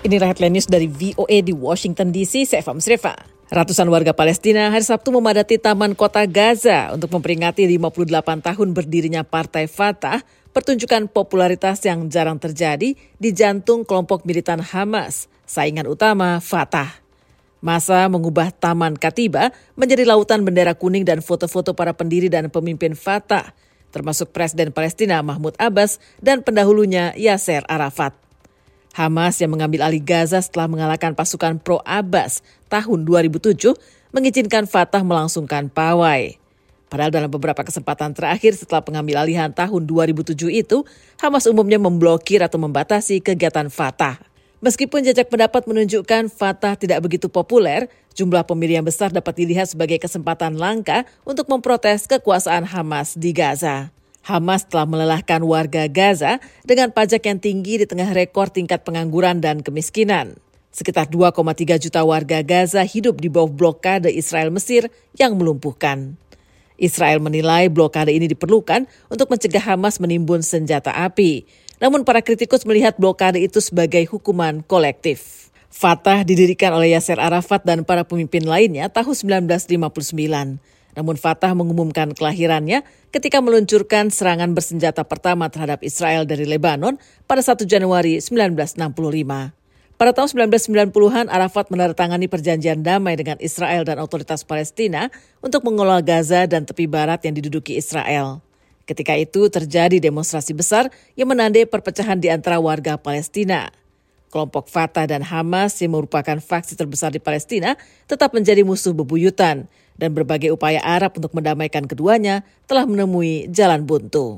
Inilah headline news dari VOA di Washington DC, saya Fahmi Srefa. Ratusan warga Palestina hari Sabtu memadati Taman Kota Gaza untuk memperingati 58 tahun berdirinya Partai Fatah, pertunjukan popularitas yang jarang terjadi di jantung kelompok militan Hamas, saingan utama Fatah. Massa mengubah Taman Katiba menjadi lautan bendera kuning dan foto-foto para pendiri dan pemimpin Fatah, termasuk Presiden Palestina Mahmud Abbas dan pendahulunya Yasser Arafat. Hamas yang mengambil alih Gaza setelah mengalahkan pasukan pro-Abbas tahun 2007 mengizinkan Fatah melangsungkan pawai. Padahal dalam beberapa kesempatan terakhir setelah pengambil alihan tahun 2007 itu, Hamas umumnya memblokir atau membatasi kegiatan Fatah. Meskipun jajak pendapat menunjukkan Fatah tidak begitu populer, jumlah pemilih yang besar dapat dilihat sebagai kesempatan langka untuk memprotes kekuasaan Hamas di Gaza. Hamas telah melelahkan warga Gaza dengan pajak yang tinggi di tengah rekor tingkat pengangguran dan kemiskinan. Sekitar 2,3 juta warga Gaza hidup di bawah blokade Israel-Mesir yang melumpuhkan. Israel menilai blokade ini diperlukan untuk mencegah Hamas menimbun senjata api. Namun para kritikus melihat blokade itu sebagai hukuman kolektif. Fatah didirikan oleh Yasser Arafat dan para pemimpin lainnya tahun 1959. Namun Fatah mengumumkan kelahirannya ketika meluncurkan serangan bersenjata pertama terhadap Israel dari Lebanon pada 1 Januari 1965. Pada tahun 1990-an, Arafat menandatangani perjanjian damai dengan Israel dan otoritas Palestina untuk mengelola Gaza dan tepi barat yang diduduki Israel. Ketika itu terjadi demonstrasi besar yang menandai perpecahan di antara warga Palestina. Kelompok Fatah dan Hamas yang merupakan faksi terbesar di Palestina tetap menjadi musuh bebuyutan dan berbagai upaya Arab untuk mendamaikan keduanya telah menemui jalan buntu.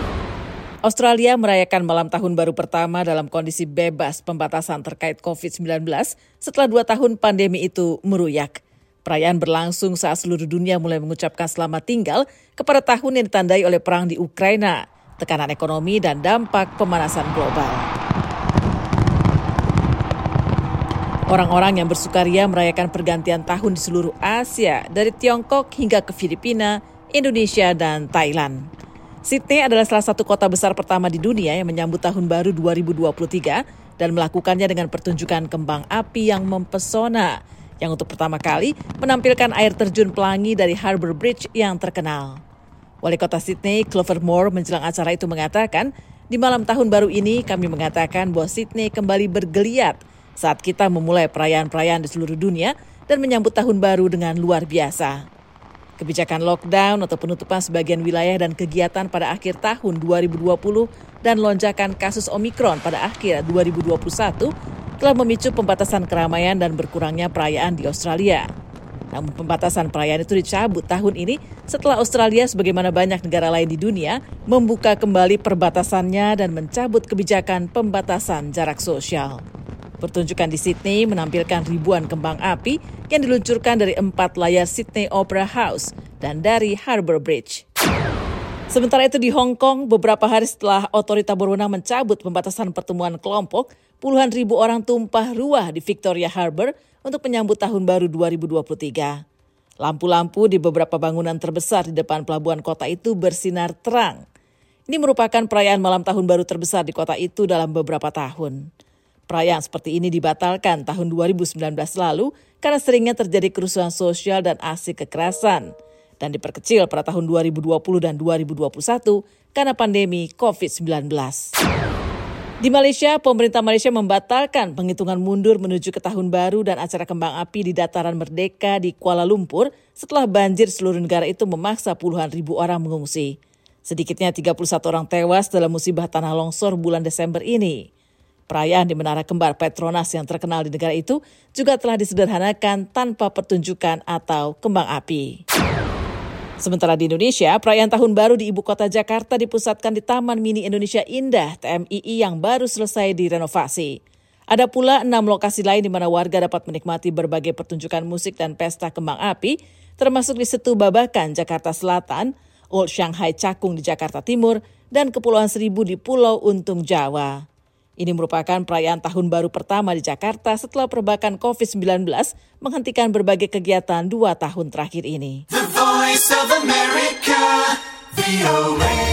Australia merayakan malam tahun baru pertama dalam kondisi bebas pembatasan terkait COVID-19 setelah 2 tahun pandemi itu meruyak. Perayaan berlangsung saat seluruh dunia mulai mengucapkan selamat tinggal kepada tahun yang ditandai oleh perang di Ukraina, tekanan ekonomi dan dampak pemanasan global. Orang-orang yang bersukaria merayakan pergantian tahun di seluruh Asia, dari Tiongkok hingga ke Filipina, Indonesia, dan Thailand. Sydney adalah salah satu kota besar pertama di dunia yang menyambut Tahun Baru 2023 dan melakukannya dengan pertunjukan kembang api yang mempesona, yang untuk pertama kali menampilkan air terjun pelangi dari Harbour Bridge yang terkenal. Wali Kota Sydney, Clifford Moore, menjelang acara itu mengatakan, di malam Tahun Baru ini kami mengatakan bahwa Sydney kembali bergeliat saat kita memulai perayaan-perayaan di seluruh dunia dan menyambut Tahun Baru dengan luar biasa. Kebijakan lockdown atau penutupan sebagian wilayah dan kegiatan pada akhir tahun 2020 dan lonjakan kasus Omikron pada akhir 2021 telah memicu pembatasan keramaian dan berkurangnya perayaan di Australia. Namun pembatasan perayaan itu dicabut tahun ini setelah Australia sebagaimana banyak negara lain di dunia membuka kembali perbatasannya dan mencabut kebijakan pembatasan jarak sosial. Pertunjukan di Sydney menampilkan ribuan kembang api yang diluncurkan dari 4 layar Sydney Opera House dan dari Harbour Bridge. Sementara itu di Hong Kong, beberapa hari setelah otorita berwenang mencabut pembatasan pertemuan kelompok, puluhan ribu orang tumpah ruah di Victoria Harbour untuk menyambut Tahun Baru 2023. Lampu-lampu di beberapa bangunan terbesar di depan pelabuhan kota itu bersinar terang. Ini merupakan perayaan malam Tahun Baru terbesar di kota itu dalam beberapa tahun. Perayaan seperti ini dibatalkan tahun 2019 lalu karena seringnya terjadi kerusuhan sosial dan aksi kekerasan dan diperkecil pada tahun 2020 dan 2021 karena pandemi COVID-19. Di Malaysia, pemerintah Malaysia membatalkan penghitungan mundur menuju ke Tahun Baru dan acara kembang api di Dataran Merdeka di Kuala Lumpur setelah banjir seluruh negara itu memaksa puluhan ribu orang mengungsi. Sedikitnya 31 orang tewas dalam musibah tanah longsor bulan Desember ini. Perayaan di Menara Kembar Petronas yang terkenal di negara itu juga telah disederhanakan tanpa pertunjukan atau kembang api. Sementara di Indonesia, perayaan Tahun Baru di Ibu Kota Jakarta dipusatkan di Taman Mini Indonesia Indah (TMII) yang baru selesai direnovasi. Ada pula 6 lokasi lain di mana warga dapat menikmati berbagai pertunjukan musik dan pesta kembang api, termasuk di Setu Babakan, Jakarta Selatan, Old Shanghai Cakung di Jakarta Timur, dan Kepulauan Seribu di Pulau Untung, Jawa. Ini merupakan perayaan Tahun Baru pertama di Jakarta setelah perbakan COVID-19 menghentikan berbagai kegiatan 2 tahun terakhir ini. The Voice of America, VOA.